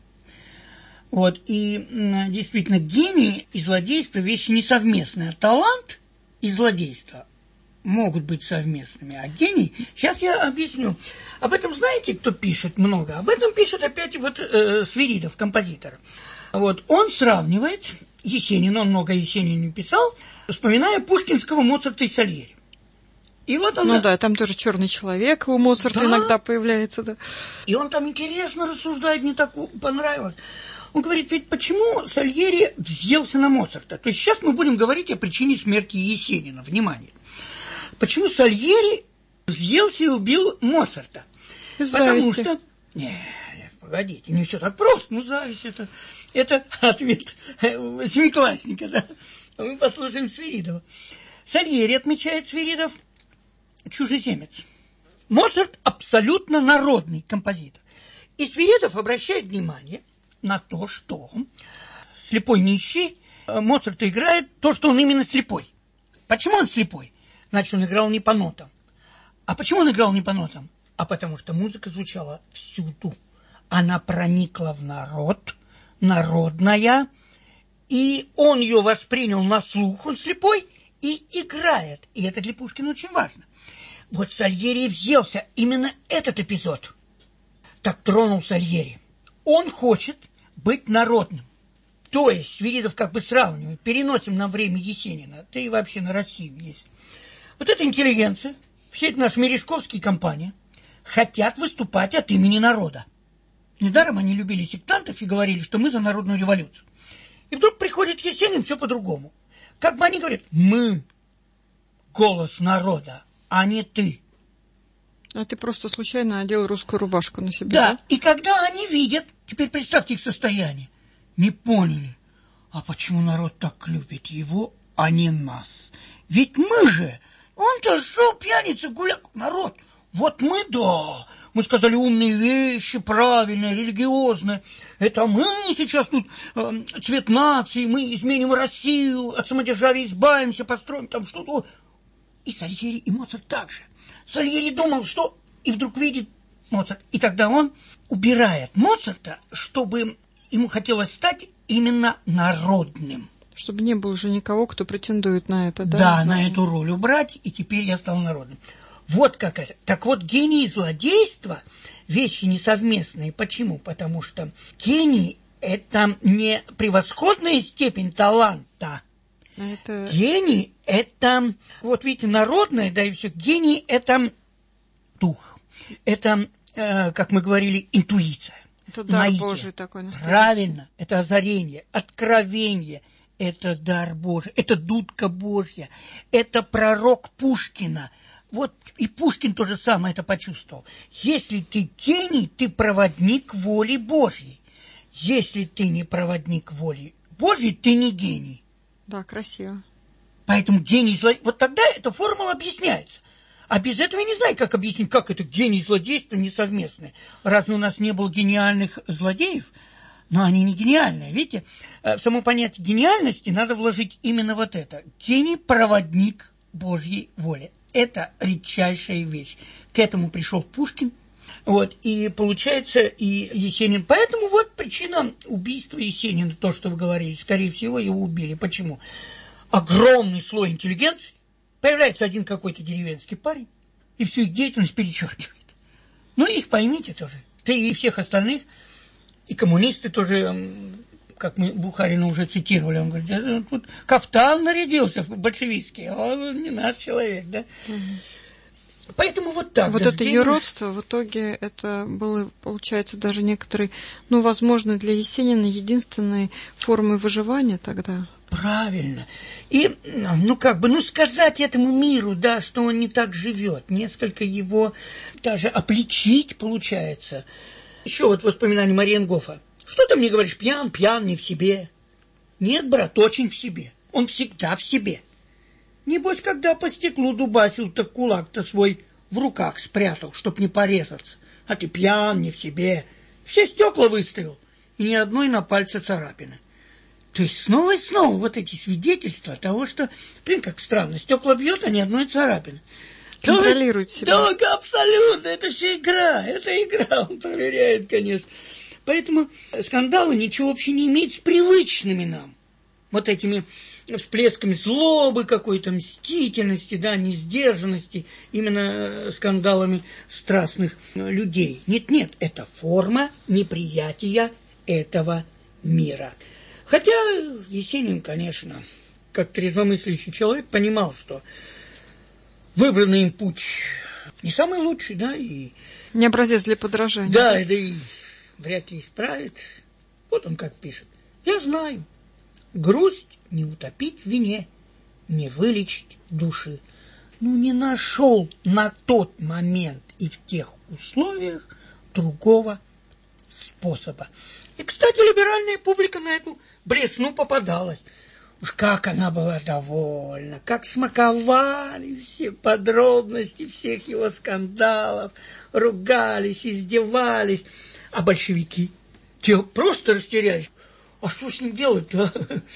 Вот, и действительно, гений и злодейство – вещи несовместные. Талант и злодейство могут быть совместными, а гений… Сейчас я объясню. Об этом знаете, кто пишет много? Об этом пишет опять вот Свиридов, композитор. Вот, он сравнивает Есенина, он много Есенина писал, вспоминая пушкинского Моцарта и Сальери. И вот он, ну да, там тоже черный человек у Моцарта иногда появляется. Да. И он там интересно рассуждает, мне так понравилось. Он говорит, ведь почему Сальери взъелся на Моцарта? То есть сейчас мы будем говорить о причине смерти Есенина. Внимание. Почему Сальери взъелся и убил Моцарта? Потому что... Нет, погодите, не все так просто. Ну, зависть это ответ семиклассника, да? Мы послушаем Свиридова. Сальери, отмечает Свиридов, чужеземец. Моцарт абсолютно народный композитор. И Свиридов обращает внимание на то, что слепой нищий Моцарт играет то, что он именно слепой. Почему он слепой? Значит, он играл не по нотам. А почему он играл не по нотам? А потому что музыка звучала всюду. Она проникла в народ, народная, и он ее воспринял на слух, он слепой, и играет. И это для Пушкина очень важно. Вот Сальери взялся именно этот эпизод так тронул Сальери. Он хочет быть народным. То есть Свиридов как бы сравнивает, переносим на время Есенина, да и вообще на Россию есть. Вот эта интеллигенция, все эти наши мережковские компании хотят выступать от имени народа. Недаром они любили сектантов и говорили, что мы за народную революцию. И вдруг приходит Есенин, все по-другому. Как бы они говорят, мы голос народа, а не ты. А ты просто случайно одел русскую рубашку на себя. Да, и когда они видят, теперь представьте их состояние, не поняли, а почему народ так любит его, а не нас? Ведь мы же, он-то шел пьяница, гуляк, народ. Вот мы, да, мы сказали умные вещи, правильные, религиозные. Это мы сейчас тут цвет нации, мы изменим Россию, от самодержавия избавимся, построим там что-то. И Сальери, и Моцарт также. Сальери думал, что... И вдруг видит Моцарт. И тогда он убирает Моцарта, чтобы ему хотелось стать именно народным. Чтобы не было уже никого, кто претендует на это, да? Да, на эту роль убрать, и теперь я стал народным. Вот как это. Так вот, гений и злодейство – вещи несовместные. Почему? Потому что гений – это не превосходная степень таланта. Это... Гений – это, вот видите, народное, да и все. Гений – это дух. Это, как мы говорили, интуиция. Это дар Божий такой настоящий. Правильно. Это озарение, откровение. Это дар Божий. Это дудка Божья. Это пророк Пушкина. Вот и Пушкин то же самое это почувствовал. Если ты гений, ты проводник воли Божьей. Если ты не проводник воли Божьей, ты не гений. Да, красиво. Поэтому гений и злодейство... Вот тогда эта формула объясняется. А без этого я не знаю, как объяснить, как это гений и злодейство несовместные. Разве у нас не было гениальных злодеев? Но они не гениальные. Видите, в само понятие гениальности надо вложить именно вот это. Гений – проводник Божьей воли. Это редчайшая вещь. К этому пришел Пушкин. Вот, и получается, и Есенин. Поэтому вот причина убийства Есенина, то, что вы говорили. Скорее всего, его убили. Почему? Огромный слой интеллигенции. Появляется один какой-то деревенский парень, и всю их деятельность перечеркивает. Ну, их поймите тоже. Ты и всех остальных, и коммунисты тоже, как мы Бухарина уже цитировали, он говорит, тут кафтан нарядился большевистский, а он не наш человек, да? Угу. Поэтому вот так. Вот это юродство, в итоге это было, получается, даже некоторые, ну, возможно, для Есенина единственной формой выживания тогда. Правильно. И, ну, как бы, ну, сказать этому миру, да, что он не так живет, несколько его даже обличить, получается. Еще вот воспоминание Мариенгофа. Что ты мне говоришь, пьян, не в себе? Нет, брат, очень в себе. Он всегда в себе. Небось, когда по стеклу дубасил, так кулак-то свой в руках спрятал, чтоб не порезаться. А ты пьян, не в себе. Все стекла выставил, и ни одной на пальце царапины. То есть снова и снова вот эти свидетельства того, что, блин, как странно, стекла бьет, а ни одной царапины. Контролирует себя. Да, абсолютно, это все игра, он проверяет, конечно. Поэтому скандалы ничего вообще не имеют с привычными нам. Вот этими всплесками злобы какой-то, мстительности, да, несдержанности, именно скандалами страстных людей. Нет, это форма неприятия этого мира. Хотя Есенин, конечно, как трезвомыслящий человек, понимал, что выбранный им путь не самый лучший, да, и... Не образец для подражания. Да, и вряд ли исправит. Вот он как пишет. Я знаю, грусть не утопить в вине, не вылечить души. Ну, не нашел на тот момент и в тех условиях другого способа. И, кстати, либеральная публика на эту блесну попадалась. Уж как она была довольна, как смаковали все подробности всех его скандалов, ругались, издевались. А большевики, те просто растерялись. А что с ним делать-то?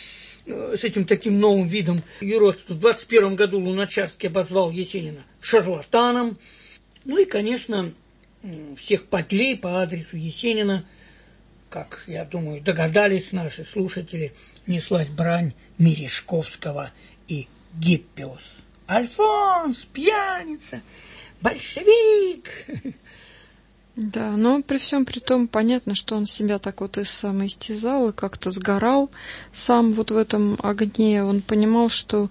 С этим таким новым видом юродства. В 21 году Луначарский обозвал Есенина шарлатаном. Ну и, конечно, всех подлей по адресу Есенина, как, я думаю, догадались наши слушатели, неслась брань Мережковского и Да, но при всем при том понятно, что он себя так вот и самоистязал, и как-то сгорал сам вот в этом огне. Он понимал, что,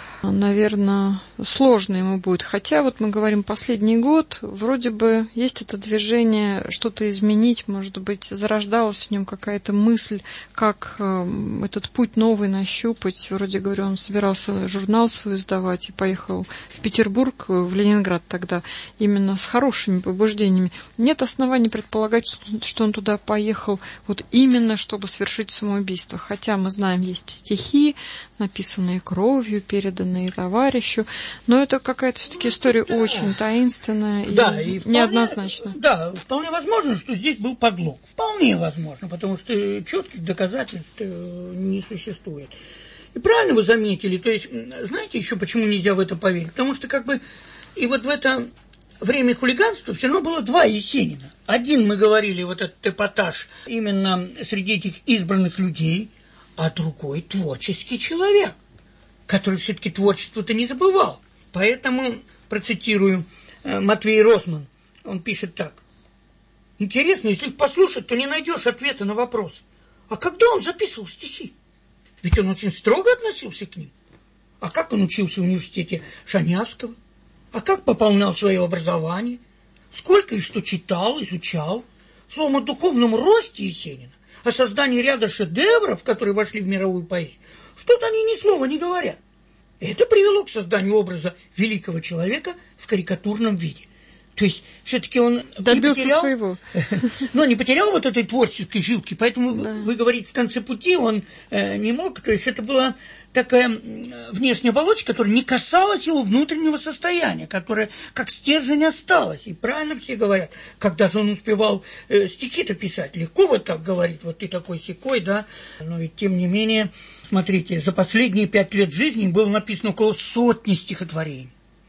наверное, сложно ему будет. Хотя вот мы говорим последний год, вроде бы есть это движение что-то изменить, может быть, зарождалась в нем какая-то мысль, как этот путь новый нащупать. Вроде, говорю, он собирался журнал свой издавать и поехал в Петербург, в Ленинград тогда, именно с хорошими побуждениями. Нет оснований предполагать, что он туда поехал вот именно, чтобы совершить самоубийство. Хотя мы знаем, есть стихи, написанные кровью, переданные товарищу, но это какая-то все-таки история очень таинственная и неоднозначная. Да, вполне возможно, что здесь был подлог. Вполне возможно, потому что четких доказательств не существует. И правильно вы заметили, то есть, знаете еще, почему нельзя в это поверить? Потому что как бы и вот в это время хулиганства все равно было два Есенина. Один, мы говорили, вот этот эпатаж именно среди этих избранных людей, а другой творческий человек, который все-таки творчество-то не забывал. Поэтому, процитирую Матвей Росман, он пишет так. Интересно, если их послушать, то не найдешь ответа на вопрос. А когда он записывал стихи? Ведь он очень строго относился к ним. А как он учился в университете Шанявского? А как пополнял свое образование? Сколько и что читал, изучал? Словом, о духовном росте Есенина, о создании ряда шедевров, которые вошли в мировую поэзию, что-то они ни слова не говорят. Это привело к созданию образа великого человека в карикатурном виде. То есть, все-таки он добился своего. Но не потерял вот этой творческой жилки, поэтому вы говорите, в конце пути он не мог. То есть, это была такая внешняя оболочка, которая не касалась его внутреннего состояния, которая как стержень осталась. И правильно все говорят, когда же он успевал стихи-то писать. Легко вот так говорить, вот ты такой-сякой, да. Но ведь, тем не менее, смотрите, за последние 5 лет жизни было написано около 100 стихотворений.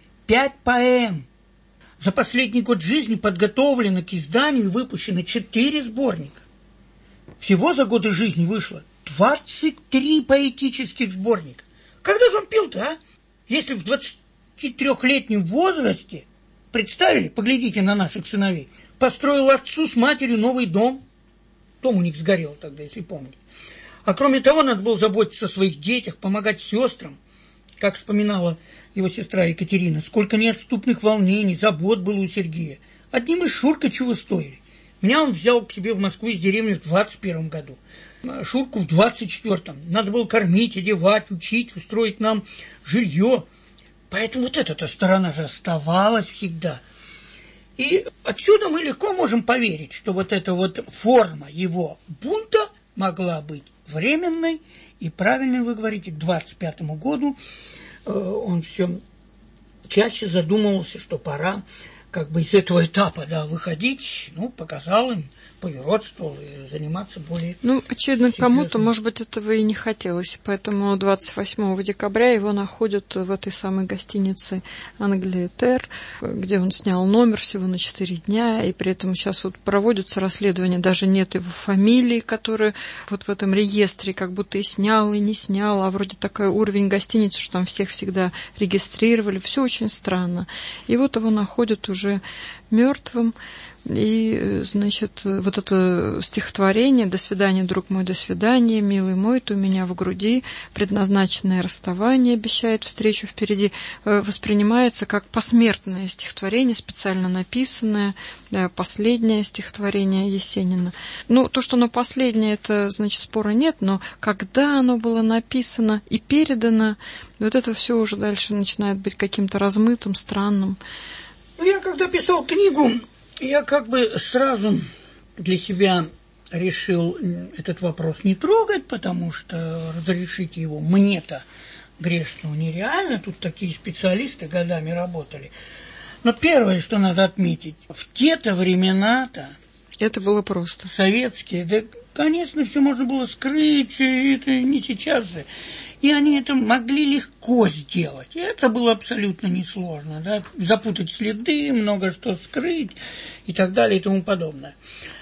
5 поэм. За последний год жизни подготовлено к изданию и выпущено 4 сборника. Всего за годы жизни вышло 23 поэтических сборника. Когда же он пил-то, а? Если в 23-летнем возрасте, представили, поглядите на наших сыновей, построил отцу с матерью новый дом. Дом у них сгорел тогда, если помните. А кроме того, надо было заботиться о своих детях, помогать сестрам, как вспоминала его сестра Екатерина, сколько неотступных волнений, забот было у Сергея. Одним из Шурка чего стоили. Меня он взял к себе в Москву из деревни в 21 году. Шурку в 24-м. Надо было кормить, одевать, учить, устроить нам жилье. Поэтому вот эта сторона же оставалась всегда. И отсюда мы легко можем поверить, что вот эта вот форма его бунта могла быть временной. И правильно вы говорите, к 25-му году он все чаще задумывался, что пора как бы из этого этапа выходить. Показал им, поюродствовал и заниматься более... очевидно, кому-то, может быть, этого и не хотелось. Поэтому 28 декабря его находят в этой самой гостинице «Англиетер», где он снял номер всего на 4 дня. И при этом сейчас вот проводятся расследования. Даже нет его фамилии, которая вот в этом реестре как будто и снял, и не снял. А вроде такой уровень гостиницы, что там всех всегда регистрировали. Все очень странно. И вот его находят уже мертвым. И, значит, вот это стихотворение «До свидания, друг мой, до свидания, милый мой, ты у меня в груди, предназначенное расставание обещает встречу впереди», воспринимается как посмертное стихотворение, специально написанное, последнее стихотворение Есенина. То, что оно последнее, это, значит, спора нет, но когда оно было написано и передано, вот это все уже дальше начинает быть каким-то размытым, странным. Я когда писал книгу, я как бы сразу для себя решил этот вопрос не трогать, потому что разрешить его мне-то грешному нереально. Тут такие специалисты годами работали. Но первое, что надо отметить, в те-то времена-то... Это было просто. Советские, да, конечно, все можно было скрыть, это не сейчас же. И они это могли легко сделать. И это было абсолютно несложно. Да? Запутать следы, много что скрыть и так далее и тому подобное.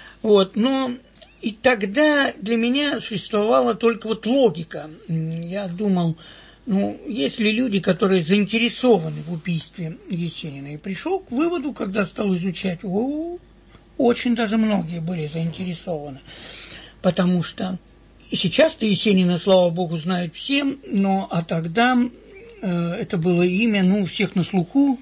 Но и тогда для меня существовала только вот логика. Я думал, есть ли люди, которые заинтересованы в убийстве Есенина. И пришел к выводу, когда стал изучать, очень даже многие были заинтересованы, потому что и сейчас-то Есенина, слава богу, знают все, но а тогда это было имя, у всех на слуху,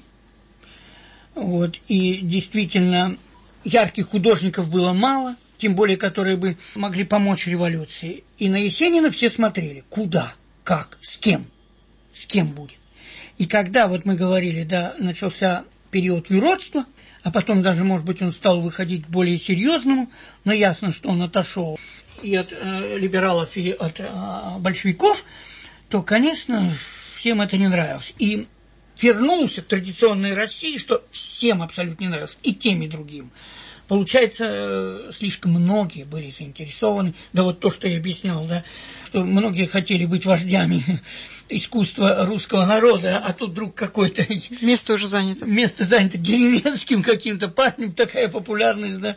вот, и действительно ярких художников было мало, тем более, которые бы могли помочь революции. И на Есенина все смотрели, куда, как, с кем будет. И когда, вот мы говорили, да, начался период юродства, а потом даже, может быть, он стал выходить к более серьезному, но ясно, что он отошел и от либералов, и от большевиков, то, конечно, всем это не нравилось. И вернулся к традиционной России, что всем абсолютно не нравилось, и тем, и другим. Получается, слишком многие были заинтересованы. Да вот то, что я объяснял, да, что многие хотели быть вождями искусства русского народа, а тут вдруг какой-то... Место уже занято. Место занято деревенским каким-то парнем, такая популярность, да.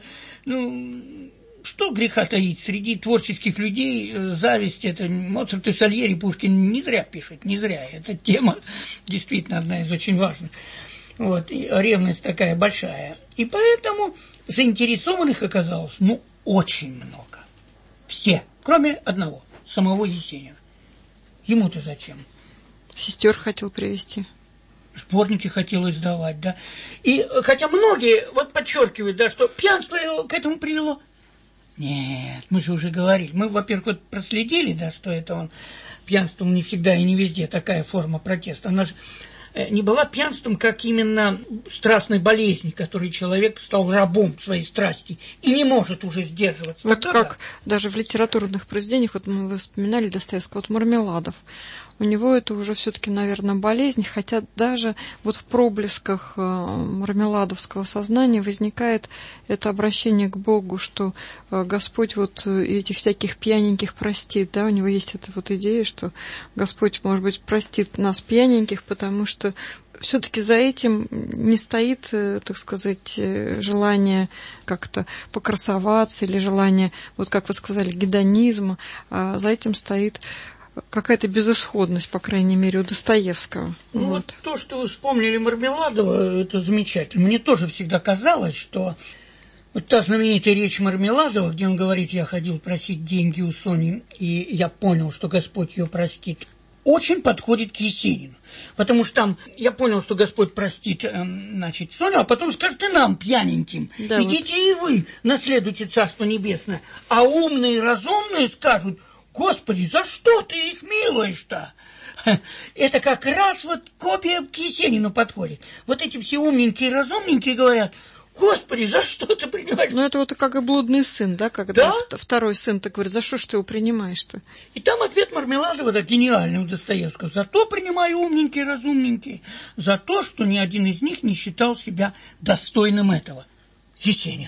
Что греха таить, среди творческих людей зависть, это Моцарт и Сальери, Пушкин не зря пишут, не зря. Эта тема действительно одна из очень важных. Вот, и ревность такая большая. И поэтому заинтересованных оказалось, очень много. Все, кроме одного, самого Есенина. Ему-то зачем? Сестер хотел привести. Сборники хотел издавать, да. И хотя многие подчеркивают, да, что пьянство его к этому привело. Нет, мы же уже говорили. Мы, во-первых, проследили, да, что это он пьянством не всегда и не везде такая форма протеста. Она же не была пьянством, как именно страстной болезни, которой человек стал рабом своей страсти и не может уже сдерживаться. Вот как даже в литературных произведениях, мы вспоминали Достоевского, Мармеладов. У него это уже все-таки, наверное, болезнь, хотя даже в проблесках мармеладовского сознания возникает это обращение к Богу, что Господь этих всяких пьяненьких простит, да, у него есть эта идея, что Господь, может быть, простит нас пьяненьких, потому что все-таки за этим не стоит, так сказать, желание как-то покрасоваться или желание, как вы сказали, гедонизма, а за этим стоит какая-то безысходность, по крайней мере, у Достоевского. То, что вы вспомнили Мармеладова, это замечательно. Мне тоже всегда казалось, что та знаменитая речь Мармеладова, где он говорит, я ходил просить деньги у Сони, и я понял, что Господь ее простит, очень подходит к Есенину. Потому что там я понял, что Господь простит, Соню, а потом скажет и нам, пьяненьким, да, идите и вы наследуйте Царство Небесное. А умные и разумные скажут, Господи, за что ты их милуешь-то? Это как раз копия к Есенину подходит. Эти все умненькие и разумненькие говорят, Господи, за что ты принимаешь? Это как и блудный сын, да, когда второй сын-то говорит, за что ж ты его принимаешь-то? И там ответ Мармеладова, гениальный у Достоевского. Зато принимаю умненькие и разумненькие. За то, что ни один из них не считал себя достойным этого. Есенин.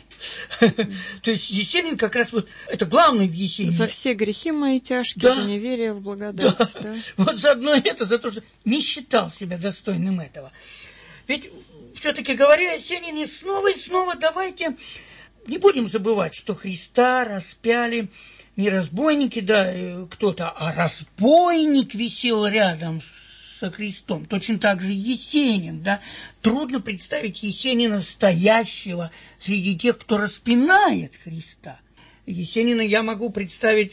То есть Есенин как раз это главное в Есенине. За все грехи мои тяжкие, за неверие в благодать. Да. Заодно это, за то, что не считал себя достойным этого. Ведь все-таки говоря о Есенине снова и снова, давайте не будем забывать, что Христа распяли не разбойники, кто-то, а разбойник висел рядом со Христом. Точно так же Есенин, Трудно представить Есенина стоящего среди тех, кто распинает Христа. Есенина я могу представить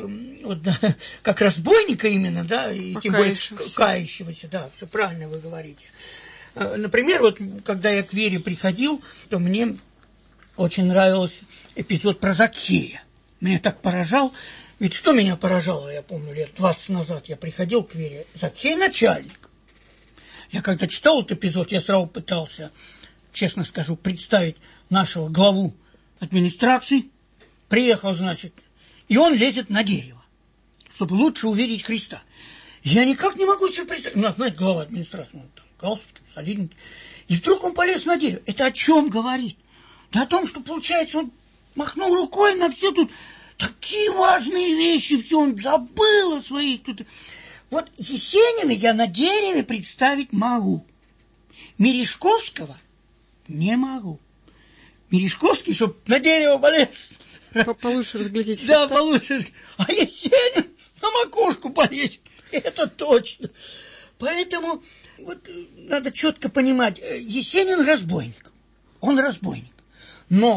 как разбойника именно, и тем более кающегося, все правильно вы говорите. Например, когда я к Вере приходил, то мне очень нравился эпизод про Закхея. Меня так поражал. Ведь что меня поражало, я помню, лет 20 назад я приходил к Вере, Закхей начальник. Я когда читал этот эпизод, я сразу пытался, честно скажу, представить нашего главу администрации. Приехал, и он лезет на дерево, чтобы лучше увидеть Христа. Я никак не могу себе представить. Глава администрации, галстук, солидненький. И вдруг он полез на дерево. Это о чем говорит? Да о том, что, получается, он махнул рукой на все тут. Такие важные вещи, все, он забыл о своих тут. Есенина я на дереве представить могу. Мережковского не могу. Мережковский, чтобы на дерево полез. Получше разглядеть. Да, получше. А Есенин на макушку полезет. Это точно. Поэтому надо четко понимать, Есенин разбойник. Он разбойник. Но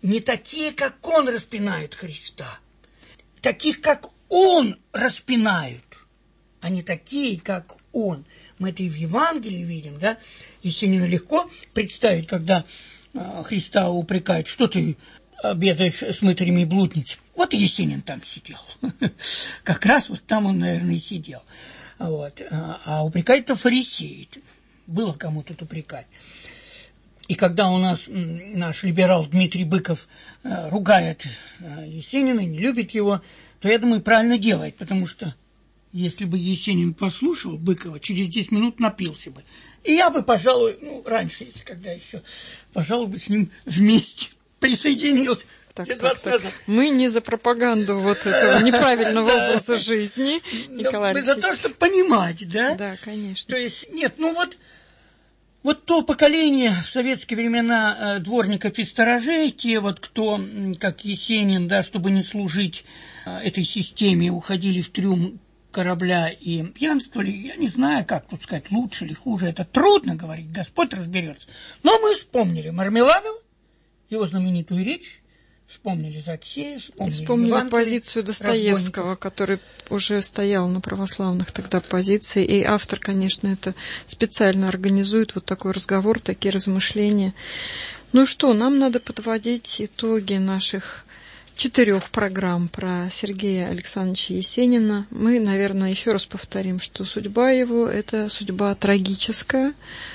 не такие, как он распинают Христа. Таких, как он распинают, а не такие, как он. Мы это и в Евангелии видим, да? Есенину легко представить, когда Христа упрекают, что ты обедаешь с мытарями и блудницами. Вот и Есенин там сидел. Как раз вот там он, наверное, и сидел. Вот. А упрекать-то фарисеи. Было кому тут упрекать. И когда у нас наш либерал Дмитрий Быков ругает Есенина, не любит его, то, я думаю, правильно делает, потому что если бы Есенин послушал Быкова, через 10 минут напился бы. И я бы, пожалуй, раньше, если когда еще, пожалуй, бы с ним вместе присоединился. Так. Мы не за пропаганду вот этого неправильного образа жизни, Николай Алексеевич. Мы за то, чтобы понимать, да? Да, конечно. То есть, нет, вот то поколение в советские времена дворников и сторожей, те вот, кто, как Есенин, да, чтобы не служить этой системе, уходили в трюм корабля и пьянствовали, я не знаю, как тут сказать, лучше или хуже, это трудно говорить, Господь разберется. Но мы вспомнили Мармеладова, его знаменитую речь, вспомнили Закхея, вспомнили позицию Достоевского, который уже стоял на православных тогда позиции, и автор, конечно, это специально организует вот такой разговор, такие размышления. Ну что, нам надо подводить итоги наших 4 программ про Сергея Александровича Есенина. Мы, наверное, еще раз повторим, что судьба его – это судьба трагическая,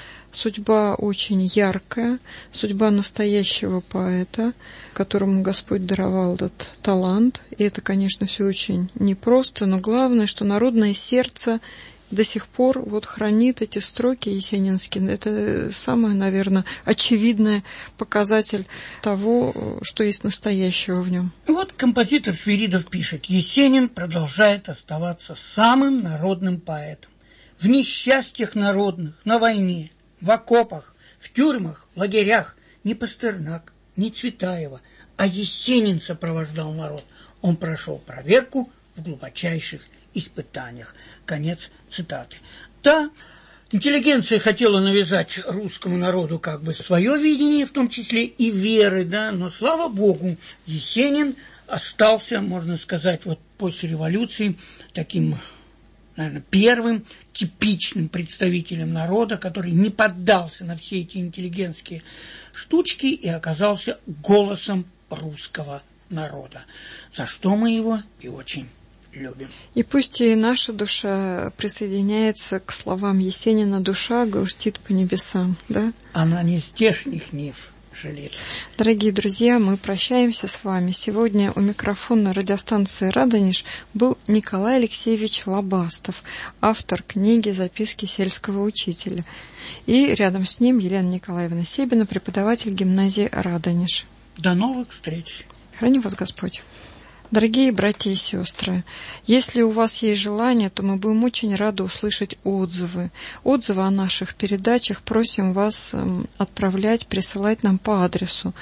судьба очень яркая, судьба настоящего поэта, которому Господь даровал этот талант. И это, конечно, все очень непросто, но главное, что народное сердце до сих пор вот хранит эти строки есенинские. Это самый, наверное, очевидный показатель того, что есть настоящего в нем. Вот композитор Свиридов пишет: Есенин продолжает оставаться самым народным поэтом. В несчастьях народных, на войне, в окопах, в тюрьмах, в лагерях ни Пастернак, ни Цветаева, а Есенин сопровождал народ. Он прошел проверку в глубочайших испытаниях. Конец цитаты. Да, интеллигенция хотела навязать русскому народу как бы свое видение, в том числе и веры, да, но, слава Богу, Есенин остался, можно сказать, вот после революции таким, наверное, первым типичным представителем народа, который не поддался на все эти интеллигентские штучки и оказался голосом русского народа, за что мы его и очень любим. И пусть и наша душа присоединяется к словам Есенина: душа грустит по небесам, да? Она не здешних нив жалеет. Дорогие друзья, мы прощаемся с вами. Сегодня у микрофона радиостанции «Радонеж» был Николай Алексеевич Лобастов, автор книги «Записки сельского учителя». И рядом с ним Елена Николаевна Себина, преподаватель гимназии «Радонеж». До новых встреч. Храни вас Господь. Дорогие братья и сестры, если у вас есть желание, то мы будем очень рады услышать отзывы. Отзывы о наших передачах просим вас отправлять, присылать нам по адресу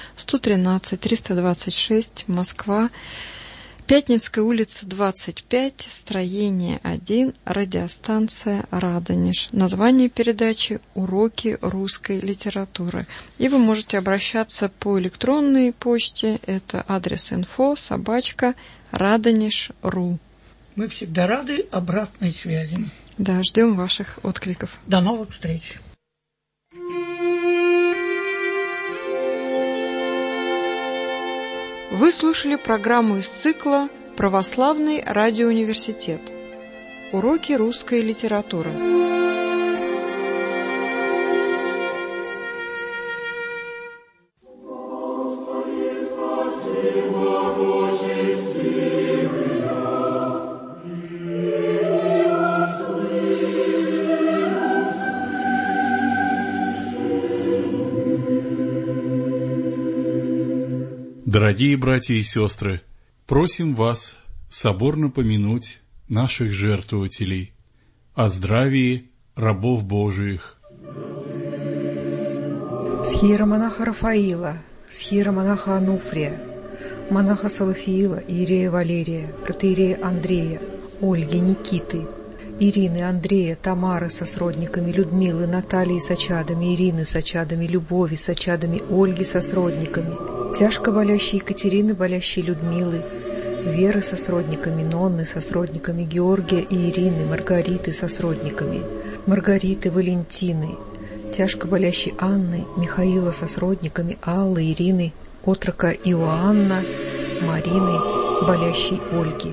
113-326, Москва, Пятницкая улица, 25, строение 1, радиостанция «Радонеж». Название передачи «Уроки русской литературы». И вы можете обращаться по электронной почте. Это адрес info@radonеж.ru. Мы всегда рады обратной связи. Да, ждем ваших откликов. До новых встреч. Вы слушали программу из цикла «Православный радиоуниверситет. Уроки русской литературы». Дорогие братья и сестры, просим вас соборно помянуть наших жертвователей, о здравии рабов Божиих. Схиеромонаха Рафаила, схиеромонаха Ануфрия, монаха Салафиила, иерея Валерия, протоиерея Андрея, Ольги, Никиты, Ирины, Андрея, Тамары со сродниками, Людмилы, Натальи с очадами, Ирины с очадами, Любови с очадами, Ольги со сродниками, Тяжко болящей Екатерины, болящей Людмилы, Веры со сродниками, Нонны со сродниками, Георгия и Ирины, Маргариты со сродниками, Маргариты, Валентины, тяжко болящей Анны, Михаила со сродниками, Аллы, Ирины, отрока Иоанна, Марины, болящей Ольги.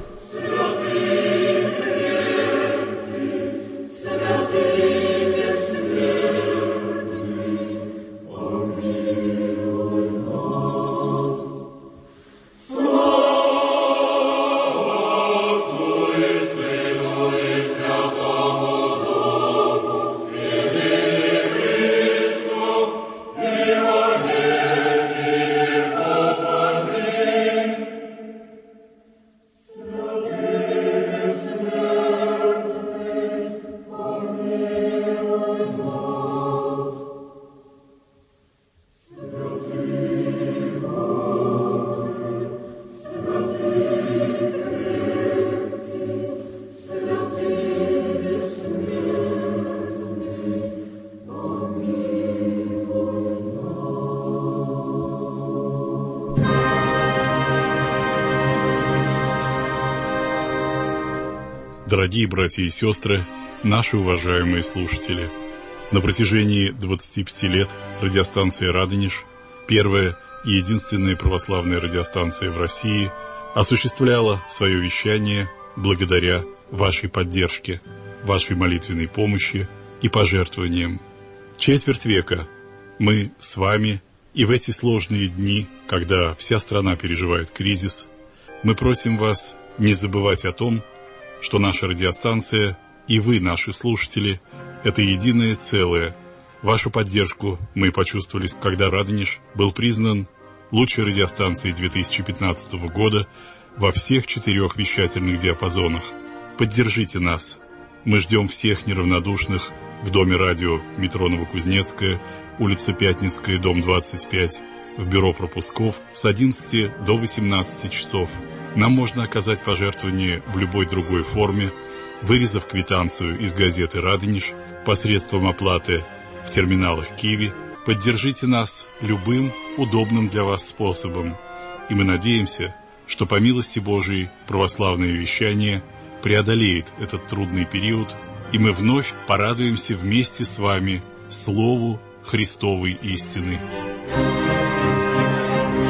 Дорогие братья и сестры, наши уважаемые слушатели, на протяжении 25 лет радиостанция «Радонеж», первая и единственная православная радиостанция в России, осуществляла свое вещание благодаря вашей поддержке, вашей молитвенной помощи и пожертвованиям. Четверть века мы с вами, и в эти сложные дни, когда вся страна переживает кризис, мы просим вас не забывать о том, что наша радиостанция и вы, наши слушатели, это единое целое. Вашу поддержку мы почувствовали, когда «Радонеж» был признан лучшей радиостанцией 2015 года во всех 4 вещательных диапазонах. Поддержите нас. Мы ждем всех неравнодушных в Доме радио метро Новокузнецкая, улица Пятницкая, дом 25, в бюро пропусков с 11 до 18 часов. Нам можно оказать пожертвование в любой другой форме, вырезав квитанцию из газеты «Радонеж» посредством оплаты в терминалах Киви. Поддержите нас любым удобным для вас способом. И мы надеемся, что по милости Божией православное вещание преодолеет этот трудный период, и мы вновь порадуемся вместе с вами Слову Христовой истины.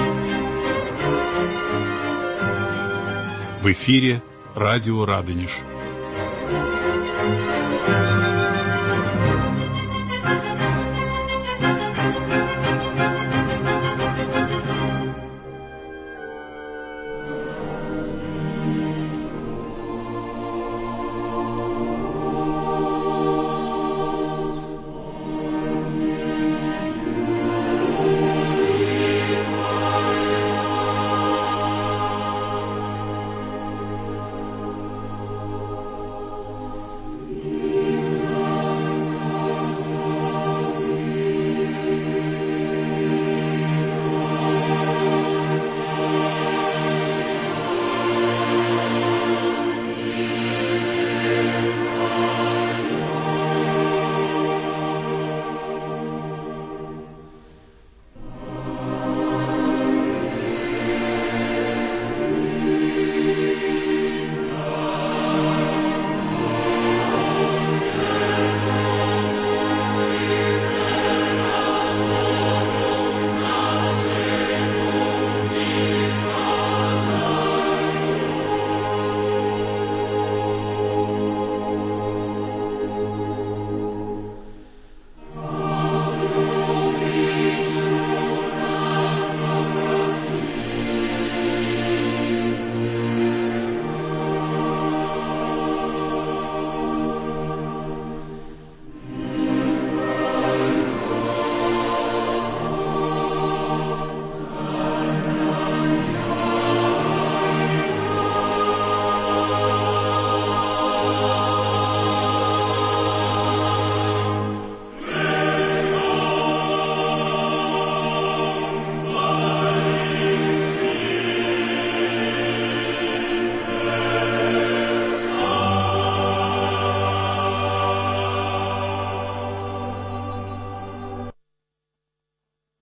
В эфире радио «Радонеж».